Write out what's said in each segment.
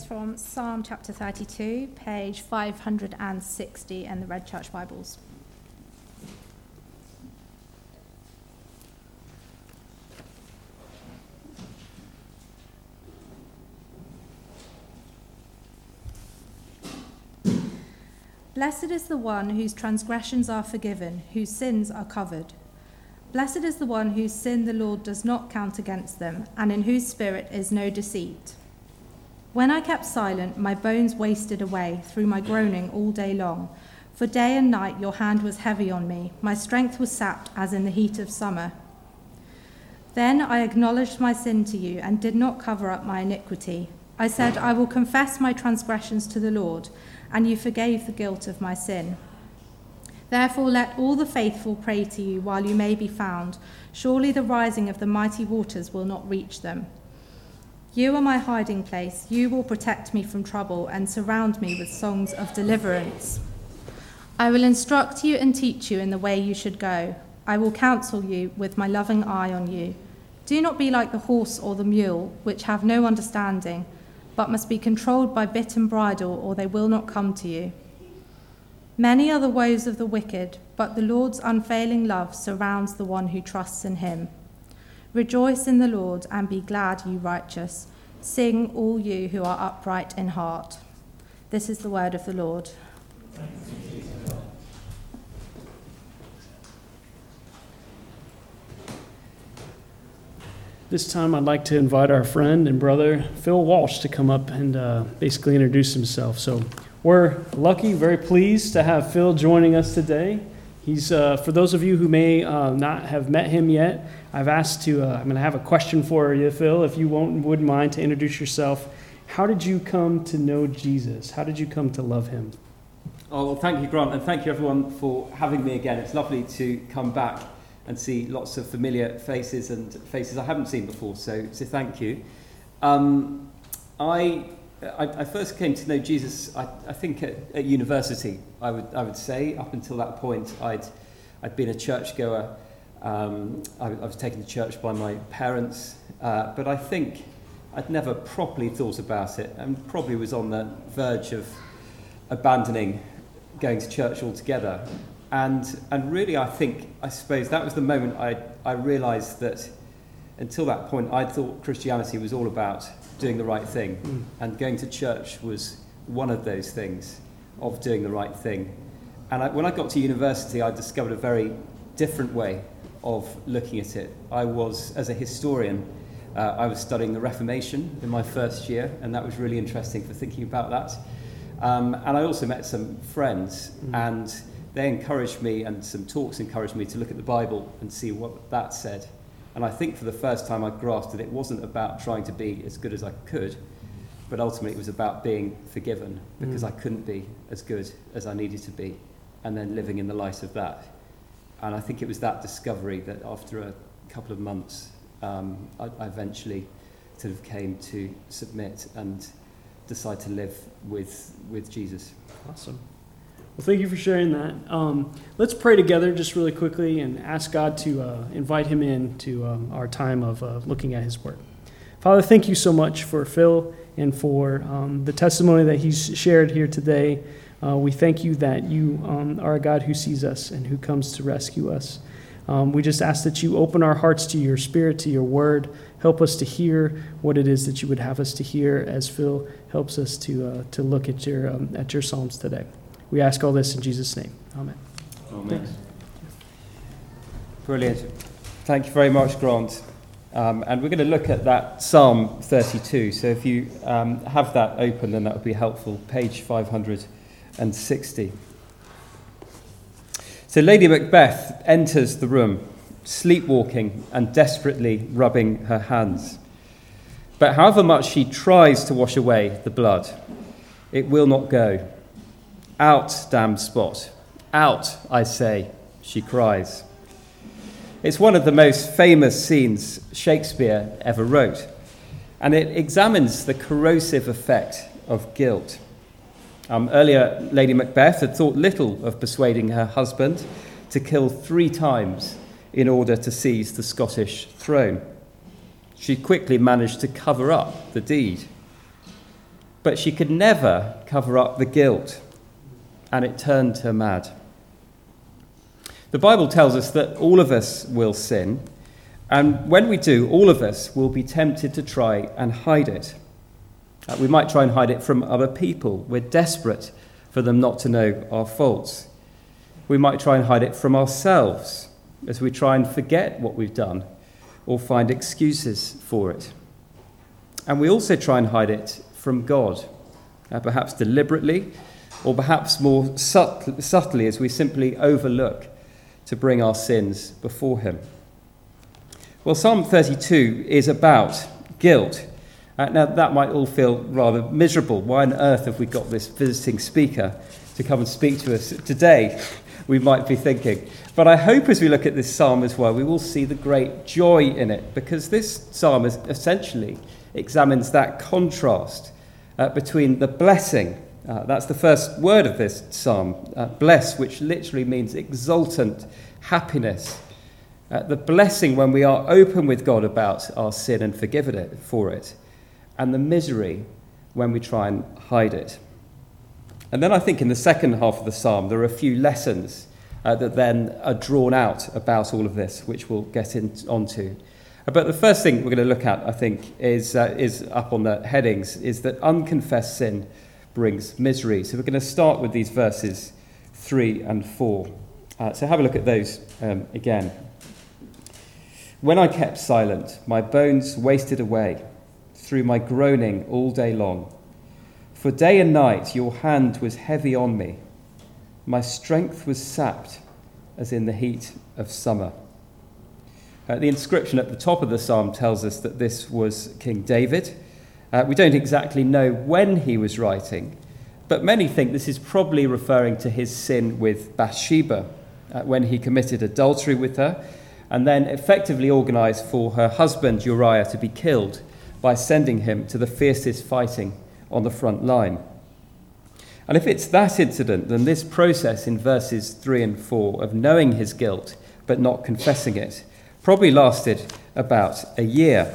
from Psalm chapter 32, page 560 in the Red Church Bibles. Blessed is the one whose transgressions are forgiven, whose sins are covered. Blessed is the one whose sin the Lord does not count against them, and in whose spirit is no deceit. When I kept silent, my bones wasted away through my groaning all day long. For day and night your hand was heavy on me. My strength was sapped as in the heat of summer. Then I acknowledged my sin to you and did not cover up my iniquity. I said, I will confess my transgressions to the Lord, and you forgave the guilt of my sin. Therefore let all the faithful pray to you while you may be found. Surely the rising of the mighty waters will not reach them. You are my hiding place. You will protect me from trouble and surround me with songs of deliverance. I will instruct you and teach you in the way you should go. I will counsel you with my loving eye on you. Do not be like the horse or the mule, which have no understanding, but must be controlled by bit and bridle, or they will not come to you. Many are the woes of the wicked, but the Lord's unfailing love surrounds the one who trusts in him. Rejoice in the Lord and be glad, you righteous. Sing, all you who are upright in heart. This is the word of the Lord. This time I'd like to invite our friend and brother Phil Walsh to come up and basically introduce himself. So we're lucky, very pleased to have Phil joining us today. He's for those of you who may not have met him yet, I've asked to, I'm going to have a question for you, Phil, if you wouldn't mind to introduce yourself. How did you come to know Jesus? How did you come to love him? Oh, well, thank you, Grant, and thank you, everyone, for having me again. It's lovely to come back and see lots of familiar faces and faces I haven't seen before, so thank you. I first came to know Jesus, I think, at university, I would say. Up until that point, I'd been a churchgoer. I was taken to church by my parents, but I think I'd never properly thought about it, and probably was on the verge of abandoning going to church altogether. And really, I suppose that was the moment I realised that until that point, I thought Christianity was all about doing the right thing. And going to church was one of those things, of doing the right thing. And when I got to university, I discovered a very different way of looking at it. I was, as a historian, I was studying the Reformation in my first year, and that was really interesting for thinking about that. And I also met some friends, and they encouraged me, and some talks encouraged me to look at the Bible and see what that said. And I think for the first time I grasped that it wasn't about trying to be as good as I could, but ultimately it was about being forgiven, because I couldn't be as good as I needed to be, and then living in the light of that. And I think it was that discovery that after a couple of months, I eventually sort of came to submit and decide to live with Jesus. Awesome. Well, thank you for sharing that. Let's pray together just really quickly and ask God to invite him in to our time of looking at his word. Father, thank you so much for Phil and for the testimony that he's shared here today. We thank you that you are a God who sees us and who comes to rescue us. We just ask that you open our hearts to your spirit, to your word. Help us to hear what it is that you would have us to hear as Phil helps us to look at your Psalms today. We ask all this in Jesus' name. Amen. Amen. Brilliant. Thank you very much, Grant. And we're going to look at that Psalm 32. So if you have that open, then that would be helpful. Page 560. So Lady Macbeth enters the room, sleepwalking and desperately rubbing her hands. But however much she tries to wash away the blood, it will not go. Out, damned spot. Out, I say, she cries. It's one of the most famous scenes Shakespeare ever wrote, and it examines the corrosive effect of guilt. Earlier, Lady Macbeth had thought little of persuading her husband to kill 3 times in order to seize the Scottish throne. She quickly managed to cover up the deed. but she could never cover up the guilt, and it turned her mad. The Bible tells us that all of us will sin, and when we do, all of us will be tempted to try and hide it. We might try and hide it from other people. We're desperate for them not to know our faults. We might try and hide it from ourselves as we try and forget what we've done or find excuses for it. And we also try and hide it from God, perhaps deliberately or perhaps more subtly as we simply overlook to bring our sins before him. Well, Psalm 32 is about guilt. Now, that might all feel rather miserable. Why on earth have we got this visiting speaker to come and speak to us today? We might be thinking. But I hope as we look at this psalm as well, we will see the great joy in it, because this psalm essentially examines that contrast between the blessing. That's the first word of this psalm, bless, which literally means exultant happiness. The blessing when we are open with God about our sin and forgiven it for it, and the misery when we try and hide it. And then I think in the second half of the psalm, there are a few lessons that then are drawn out about all of this, which we'll get onto. But the first thing we're going to look at, I think, is up on the headings, is that unconfessed sin brings misery. So we're going to start with these verses 3 and 4. So have a look at those again. When I kept silent, my bones wasted away through my groaning all day long. For day and night your hand was heavy on me. My strength was sapped as in the heat of summer. The inscription at the top of the psalm tells us that this was King David. We don't exactly know when he was writing, but many think this is probably referring to his sin with Bathsheba, when he committed adultery with her and then effectively organised for her husband Uriah to be killed by sending him to the fiercest fighting on the front line. And if it's that incident, then this process in verses 3 and 4 of knowing his guilt but not confessing it probably lasted about a year.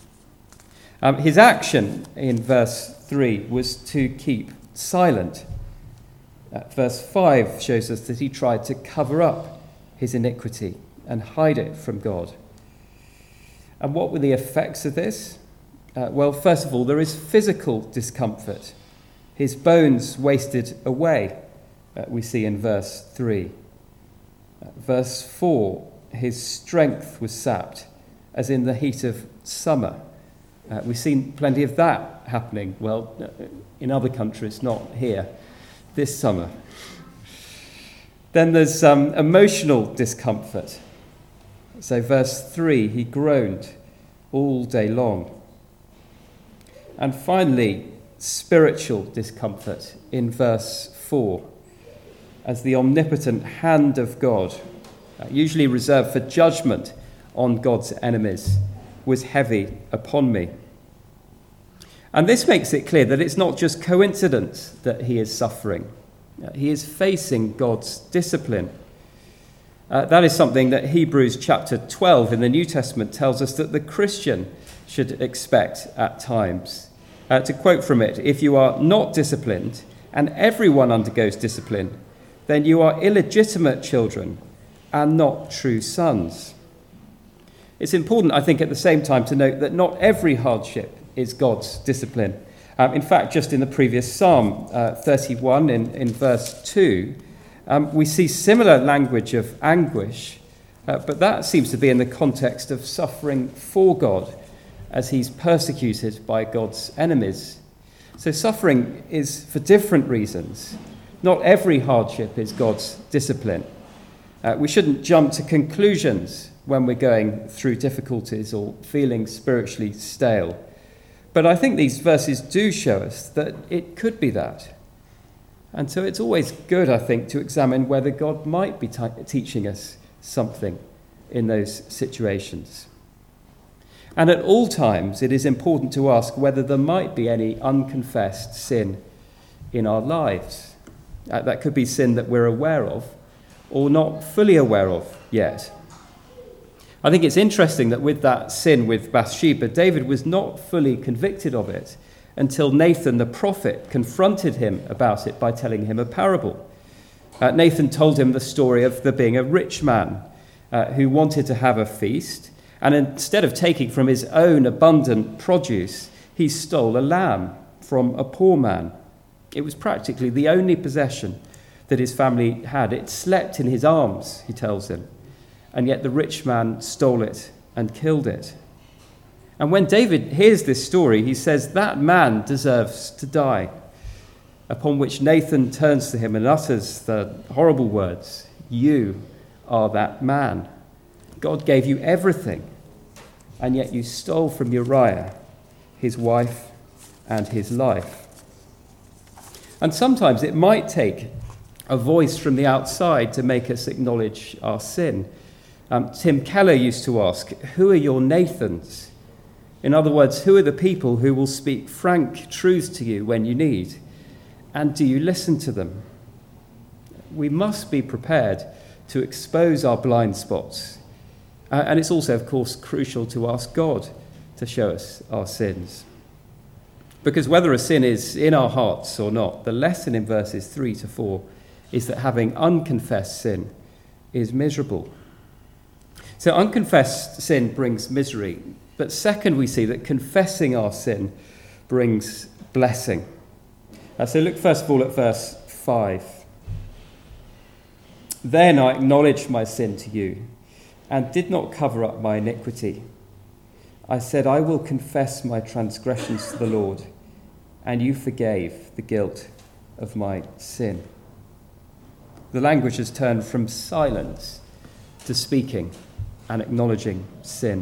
His action in verse 3 was to keep silent. Verse 5 shows us that he tried to cover up his iniquity and hide it from God. And what were the effects of this? Well, first of all, there is physical discomfort. His bones wasted away, we see in verse 3. Verse 4, his strength was sapped, as in the heat of summer. We've seen plenty of that happening, well, in other countries, not here, this summer. Then there's emotional discomfort. So verse 3, he groaned all day long. And finally, spiritual discomfort in verse 4, as the omnipotent hand of God, usually reserved for judgment on God's enemies, was heavy upon me. And this makes it clear that it's not just coincidence that he is suffering. He is facing God's discipline. That is something that Hebrews chapter 12 in the New Testament tells us that the Christian should expect at times. To quote from it, if you are not disciplined, and everyone undergoes discipline, then you are illegitimate children and not true sons. It's important, I think, at the same time to note that not every hardship is God's discipline. In fact, just in the previous Psalm 31 in verse 2, we see similar language of anguish, but that seems to be in the context of suffering for God as he's persecuted by God's enemies. So suffering is for different reasons. Not every hardship is God's discipline. We shouldn't jump to conclusions when we're going through difficulties or feeling spiritually stale. But I think these verses do show us that it could be that. And so it's always good, I think, to examine whether God might be teaching us something in those situations. And at all times, it is important to ask whether there might be any unconfessed sin in our lives. That could be sin that we're aware of or not fully aware of yet. I think it's interesting that with that sin with Bathsheba, David was not fully convicted of it until Nathan the prophet confronted him about it by telling him a parable. Nathan told him the story of there being a rich man who wanted to have a feast, and instead of taking from his own abundant produce, he stole a lamb from a poor man. It was practically the only possession that his family had. It slept in his arms, he tells him, and yet the rich man stole it and killed it. And when David hears this story, he says that man deserves to die, upon which Nathan turns to him and utters the horrible words, "You are that man. God gave you everything, and yet you stole from Uriah his wife and his life." And sometimes it might take a voice from the outside to make us acknowledge our sin. Tim Keller used to ask, who are your Nathans? In other words, who are the people who will speak frank truth to you when you need? And do you listen to them? We must be prepared to expose our blind spots. And it's also, of course, crucial to ask God to show us our sins. Because whether a sin is in our hearts or not, the lesson in verses 3 to 4 is that having unconfessed sin is miserable. So unconfessed sin brings misery. But second, we see that confessing our sin brings blessing. So look first of all at verse 5. Then I acknowledged my sin to you and did not cover up my iniquity. I said, I will confess my transgressions to the Lord, and you forgave the guilt of my sin. The language has turned from silence to speaking and acknowledging sin.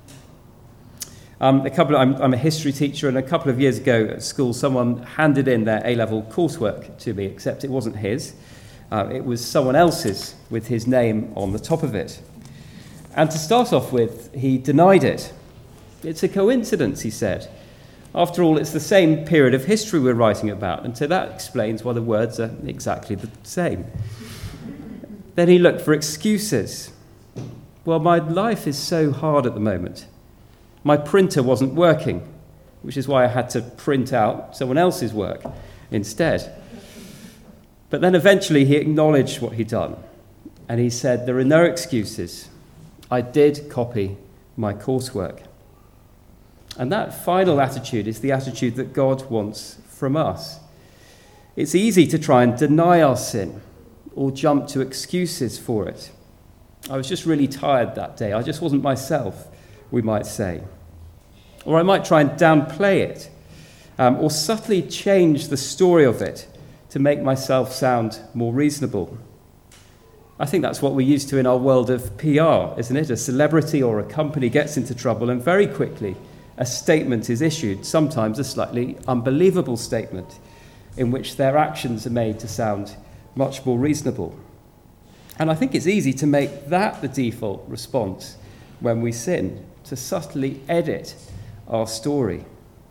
I'm a history teacher, and a couple of years ago at school, someone handed in their A-level coursework to me, except it wasn't his. It was someone else's with his name on the top of it. And to start off with, he denied it. It's a coincidence, he said. After all, it's the same period of history we're writing about, and so that explains why the words are exactly the same. Then he looked for excuses. Well, my life is so hard at the moment. My printer wasn't working, which is why I had to print out someone else's work instead. But then eventually he acknowledged what he'd done, and he said, there are no excuses. I did copy my coursework. And that final attitude is the attitude that God wants from us. It's easy to try and deny our sin or jump to excuses for it. I was just really tired that day. I just wasn't myself, we might say. Or I might try and downplay it, or subtly change the story of it to make myself sound more reasonable. I think that's what we're used to in our world of PR, isn't it? A celebrity or a company gets into trouble, and very quickly a statement is issued, sometimes a slightly unbelievable statement, in which their actions are made to sound much more reasonable. And I think it's easy to make that the default response when we sin, to subtly edit our story.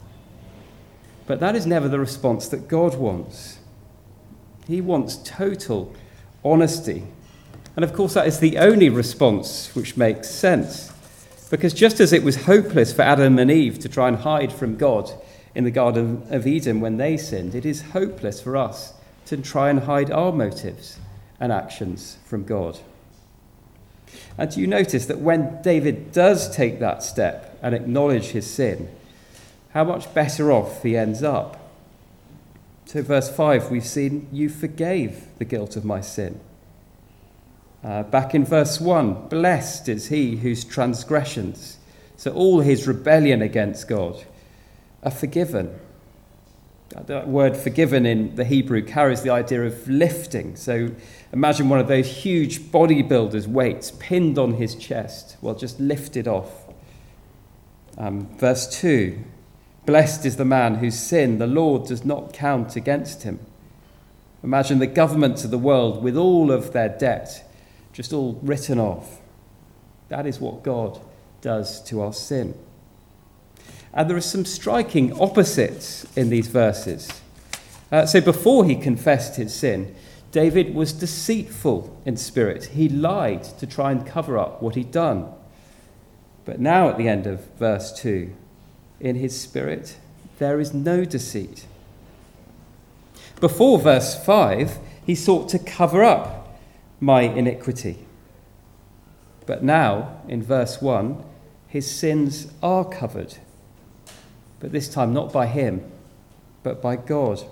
But that is never the response that God wants. He wants total honesty. And of course, that is the only response which makes sense. Because just as it was hopeless for Adam and Eve to try and hide from God in the Garden of Eden when they sinned, it is hopeless for us to try and hide our motives and actions from God. And do you notice that when David does take that step and acknowledge his sin, how much better off he ends up? So verse 5, we've seen, you forgave the guilt of my sin. Back in verse 1, blessed is he whose transgressions, so all his rebellion against God, are forgiven. That word forgiven in the Hebrew carries the idea of lifting. So imagine one of those huge bodybuilders' weights pinned on his chest, well, just lifted off. Verse 2, blessed is the man whose sin the Lord does not count against him. Imagine the governments of the world with all of their debt just all written off. That is what God does to our sin. And there are some striking opposites in these verses. So before he confessed his sin, David was deceitful in spirit. He lied to try and cover up what he'd done. But now at the end of verse 2, in his spirit, There is no deceit. Before verse 5, he sought to cover up my iniquity. But now, in verse 1, his sins are covered. But this time not by him, but by God.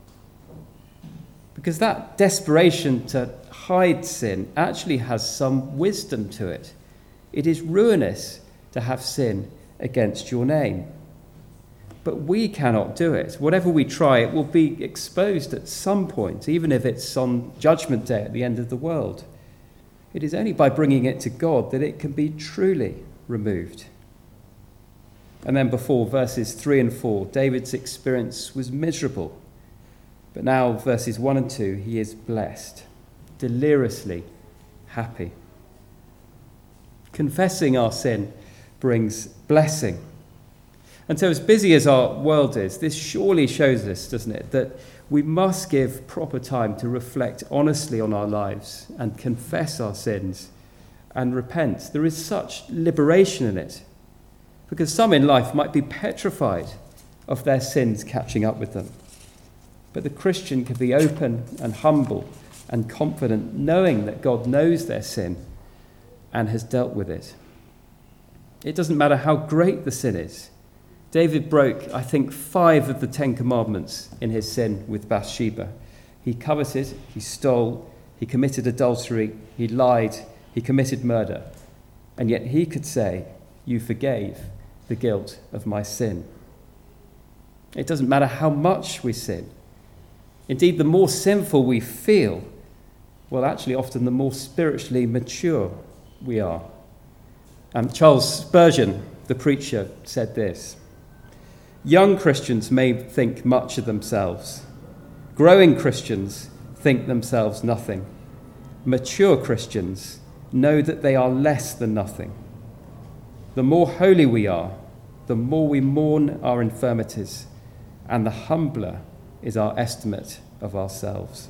Because that desperation to hide sin actually has some wisdom to it. It is ruinous to have sin against your name. But we cannot do it. Whatever we try, it will be exposed at some point, even if it's on Judgment Day at the end of the world. It is only by bringing it to God that it can be truly removed. And then before verses 3 and 4, David's experience was miserable. But now, verses 1 and 2, he is blessed, deliriously happy. Confessing our sin brings blessing. And so as busy as our world is, this surely shows us, doesn't it, that we must give proper time to reflect honestly on our lives and confess our sins and repent. There is such liberation in it, because some in life might be petrified of their sins catching up with them. But the Christian can be open and humble and confident, knowing that God knows their sin and has dealt with it. It doesn't matter how great the sin is. David broke, I think, 5 of the 10 commandments in his sin with Bathsheba. He coveted, he stole, he committed adultery, he lied, he committed murder. And yet he could say, "You forgave the guilt of my sin." It doesn't matter how much we sin. Indeed, the more sinful we feel, well, actually, often the more spiritually mature we are. Charles Spurgeon, the preacher, said this: "Young Christians may think much of themselves. Growing Christians think themselves nothing. Mature Christians know that they are less than nothing. The more holy we are, the more we mourn our infirmities, and the humbler is our estimate of ourselves."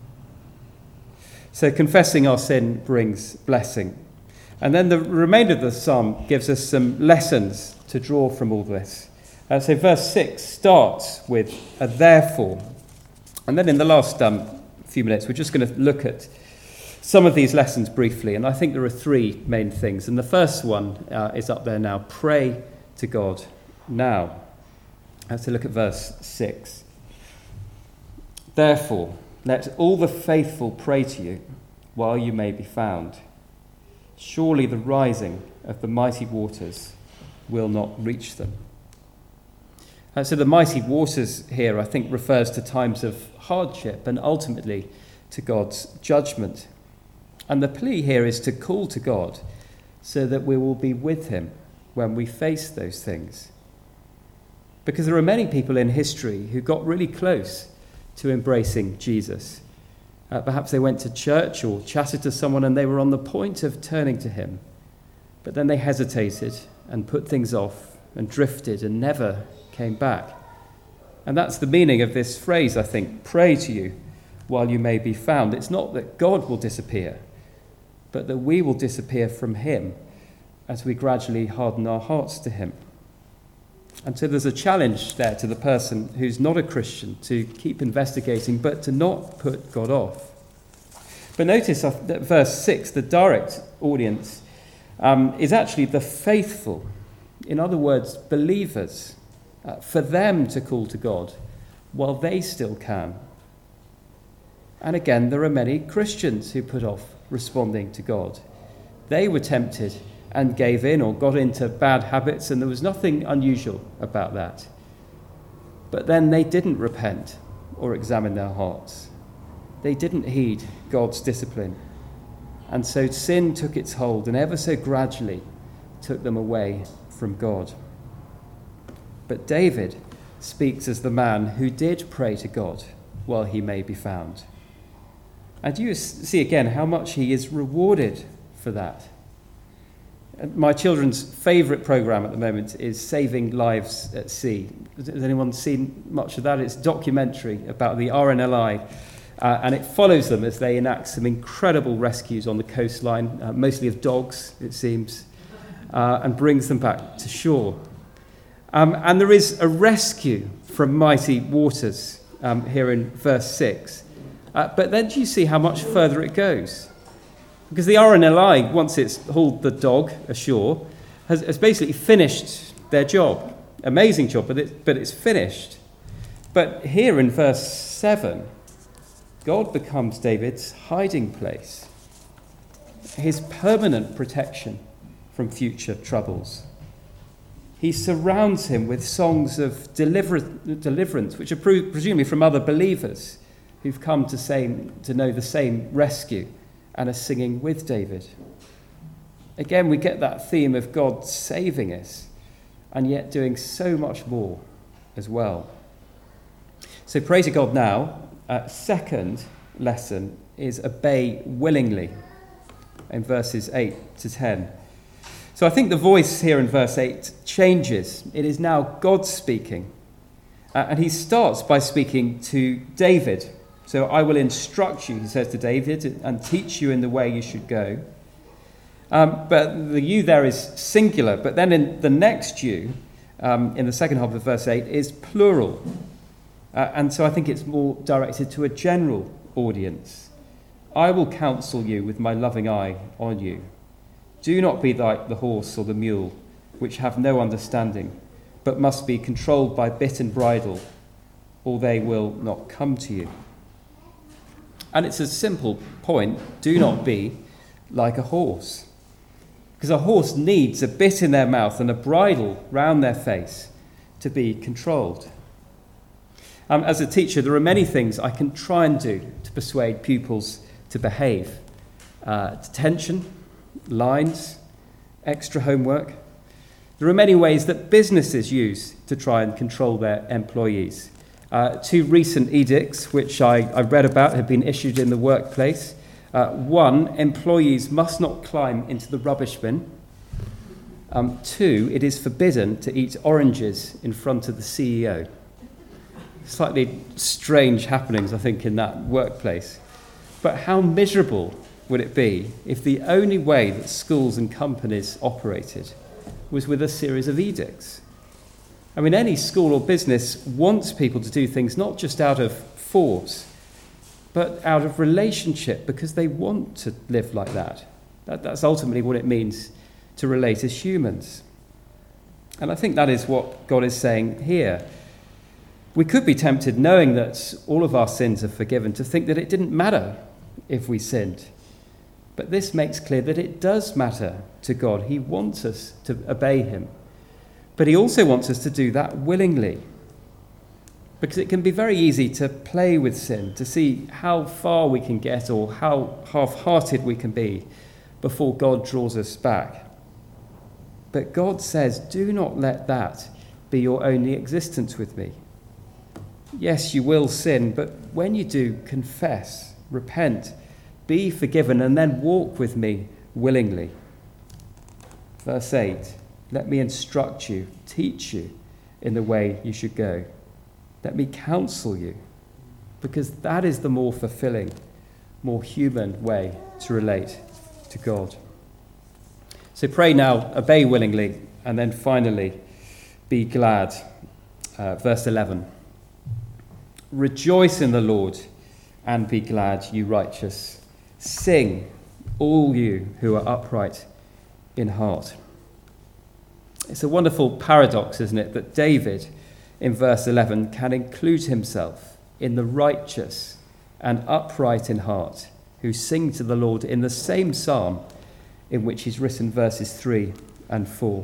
So confessing our sin brings blessing. And then the remainder of the psalm gives us some lessons to draw from all this. So verse 6 starts with a therefore. And then in the last few minutes, we're just going to look at some of these lessons briefly. And I think there are 3 main things. And the first one is up there now: pray to God now. Let's look at verse 6. "Therefore, let all the faithful pray to you while you may be found. Surely the rising of the mighty waters will not reach them." So the mighty waters here, I think, refers to times of hardship and ultimately to God's judgment. And the plea here is to call to God so that we will be with him when we face those things. Because there are many people in history who got really close to embracing Jesus. Perhaps they went to church or chatted to someone and they were on the point of turning to him. But then they hesitated and put things off and drifted and never came back. And that's the meaning of this phrase, I think: pray to you while you may be found. It's not that God will disappear, but that we will disappear from him as we gradually harden our hearts to him. And so there's a challenge there to the person who's not a Christian to keep investigating, but to not put God off. But notice that verse 6, the direct audience, is actually the faithful. In other words, believers. For them to call to God while they still can. And again, there are many Christians who put off responding to God. They were tempted and gave in or got into bad habits, and there was nothing unusual about that. But then they didn't repent or examine their hearts. They didn't heed God's discipline. And so sin took its hold and ever so gradually took them away from God. But David speaks as the man who did pray to God while he may be found. And you see again how much he is rewarded for that. My children's favourite programme at the moment is Saving Lives at Sea. Has anyone seen much of that? It's a documentary about the RNLI, and it follows them as they enact some incredible rescues on the coastline, mostly of dogs, it seems, and brings them back to shore. And there is a rescue from mighty waters here in verse 6. But then do you see how much further it goes? Because the RNLI, once it's hauled the dog ashore, has basically finished their job. Amazing job, but it's finished. But here in verse 7, God becomes David's hiding place, his permanent protection from future troubles. He surrounds him with songs of deliverance, which are presumably from other believers who've come to know the same rescue and are singing with David. Again, we get that theme of God saving us and yet doing so much more as well. So pray to God now. Second lesson is obey willingly in verses 8 to 10. So I think the voice here in verse 8 changes. It is now God speaking. And he starts by speaking to David. So I will instruct you, he says to David, and teach you in the way you should go. But the you there is singular. But then in the next you, in the second half of verse 8, is plural. And so I think it's more directed to a general audience. I will counsel you with my loving eye on you. Do not be like the horse or the mule, which have no understanding, but must be controlled by bit and bridle, or they will not come to you. And it's a simple point. Do not be like a horse. Because a horse needs a bit in their mouth and a bridle round their face to be controlled. As a teacher, there are many things I can try and do to persuade pupils to behave. Detention, lines, extra homework. There are many ways that businesses use to try and control their employees. 2 recent edicts, which I read about, have been issued in the workplace. 1, employees must not climb into the rubbish bin. 2, it is forbidden to eat oranges in front of the CEO. Slightly strange happenings, I think, in that workplace. But how miserable would it be if the only way that schools and companies operated was with a series of edicts? I mean, any school or business wants people to do things not just out of force, but out of relationship, because they want to live like that. That's ultimately what it means to relate as humans. And I think that is what God is saying here. We could be tempted, knowing that all of our sins are forgiven, to think that it didn't matter if we sinned. But this makes clear that it does matter to God. He wants us to obey him. But he also wants us to do that willingly. Because it can be very easy to play with sin, to see how far we can get or how half-hearted we can be before God draws us back. But God says, do not let that be your only existence with me. Yes, you will sin, but when you do, confess, repent, be forgiven, and then walk with me willingly. Verse 8, let me instruct you, teach you in the way you should go. Let me counsel you, because that is the more fulfilling, more human way to relate to God. So pray now, obey willingly, and then finally, be glad. Verse 11. Rejoice in the Lord and be glad, you righteous. Sing, all you who are upright in heart. It's a wonderful paradox, isn't it, that David, in verse 11, can include himself in the righteous and upright in heart who sing to the Lord in the same psalm in which he's written verses 3 and 4.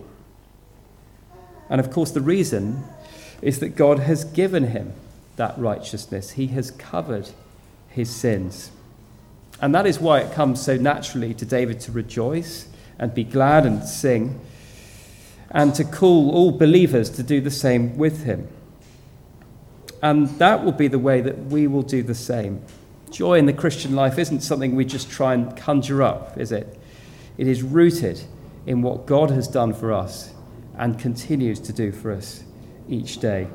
And of course, the reason is that God has given him that righteousness. He has covered his sins. And that is why it comes so naturally to David to rejoice and be glad and sing, and to call all believers to do the same with him. And that will be the way that we will do the same. Joy in the Christian life isn't something we just try and conjure up, is it? It is rooted in what God has done for us and continues to do for us each day.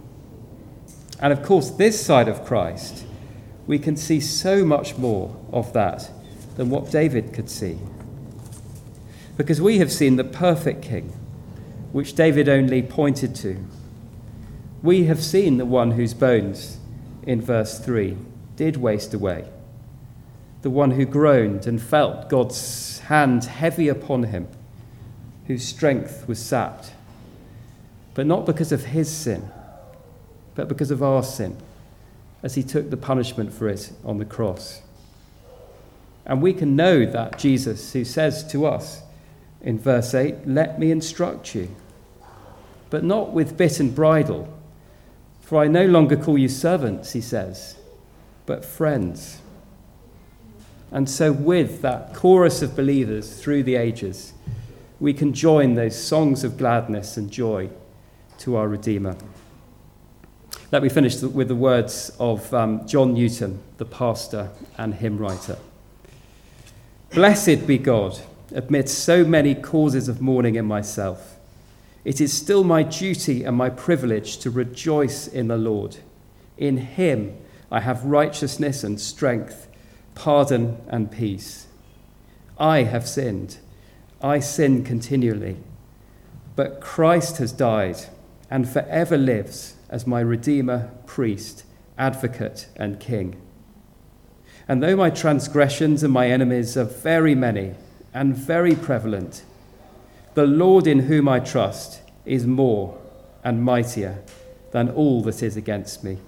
And of course, this side of Christ, we can see so much more of that than what David could see. Because we have seen the perfect King, which David only pointed to. We have seen the one whose bones, in verse 3, did waste away, the one who groaned and felt God's hand heavy upon him, whose strength was sapped, but not because of his sin, but because of our sin, as he took the punishment for it on the cross. And we can know that Jesus, who says to us in verse 8, "Let me instruct you, but not with bit and bridle. For I no longer call you servants," he says, "but friends." And so with that chorus of believers through the ages, we can join those songs of gladness and joy to our Redeemer. Let me finish with the words of John Newton, the pastor and hymn writer. "Blessed be God, amidst so many causes of mourning in myself. It is still my duty and my privilege to rejoice in the Lord. In him I have righteousness and strength, pardon and peace. I have sinned. I sin continually. But Christ has died and forever lives as my Redeemer, priest, advocate and king. And though my transgressions and my enemies are very many and very prevalent, the Lord in whom I trust is more and mightier than all that is against me."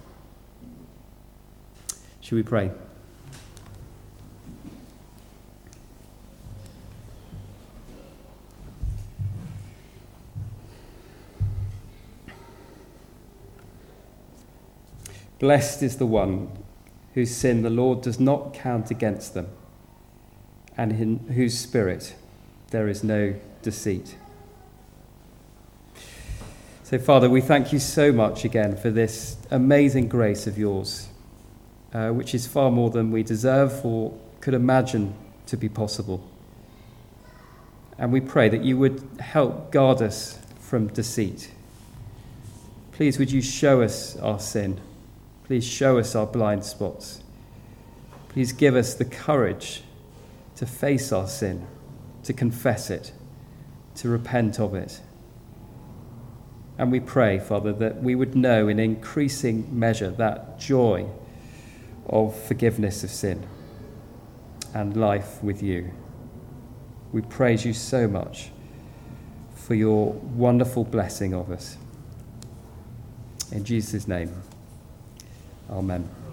Shall we pray? Blessed is the one whose sin the Lord does not count against them, and in whose spirit there is no deceit. So, Father, we thank you so much again for this amazing grace of yours, which is far more than we deserve or could imagine to be possible. And we pray that you would help guard us from deceit. Please, would you show us our sin? Please show us our blind spots. Please give us the courage to face our sin, to confess it, to repent of it. And we pray, Father, that we would know in increasing measure that joy of forgiveness of sin and life with you. We praise you so much for your wonderful blessing of us. In Jesus' name, amen.